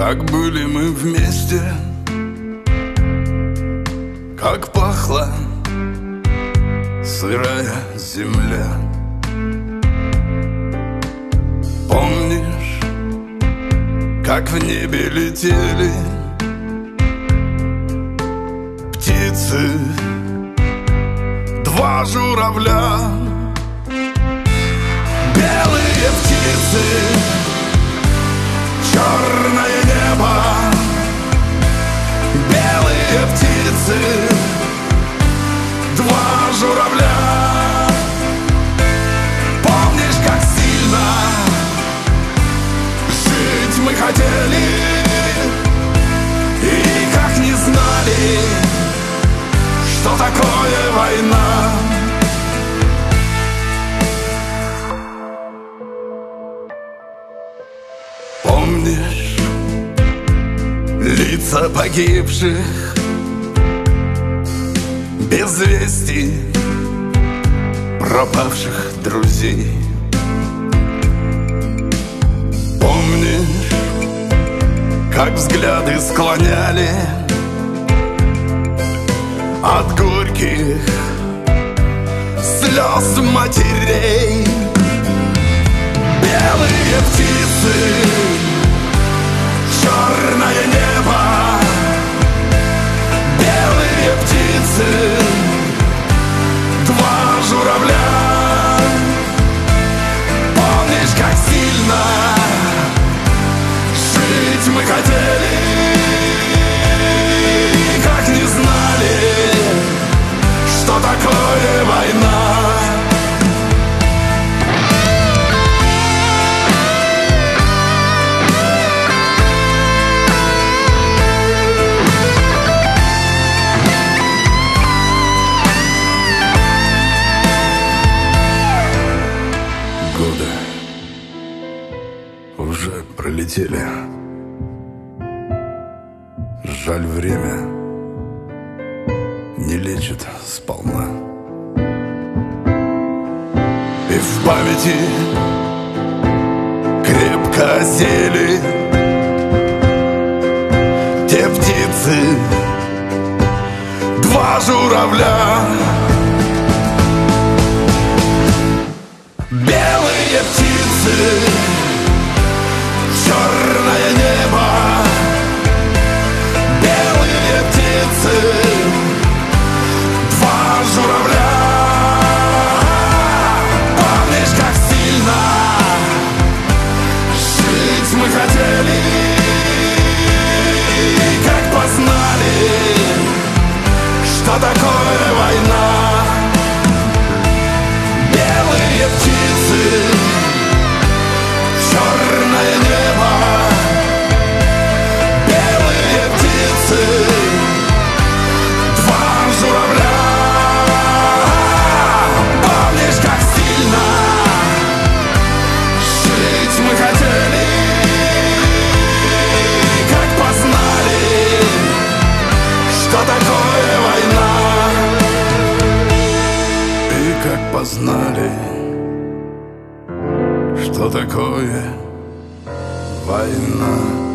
Как были мы вместе, как пахла сырая земля. Помнишь, как в небе летели птицы, два журавля? Белые птицы, черное небо. Белые птицы, два журавля. Помнишь, как сильно жить мы хотели, и как не знали, что такое война. Помнишь лица погибших без вести, пропавших друзей? Помнишь, как взгляды склоняли от горьких слез матерей? Белые птицы, черное небо. Белые птицы, два журавля. Помнишь, как сильно жить мы хотели, и как не знали, что такое война. Уже пролетели. Жаль, время не лечит сполна. И в памяти крепко осели те птицы, два журавля. Белые птицы, черное небо. Белые птицы, два журавля. Помнишь, как сильно жить мы хотели, и как познали, что такое война. Белые птицы, черное небо. Белые птицы, два журавля. Помнишь, как сильно жить мы хотели, и как познали, что такое война. И как познали, что такое война.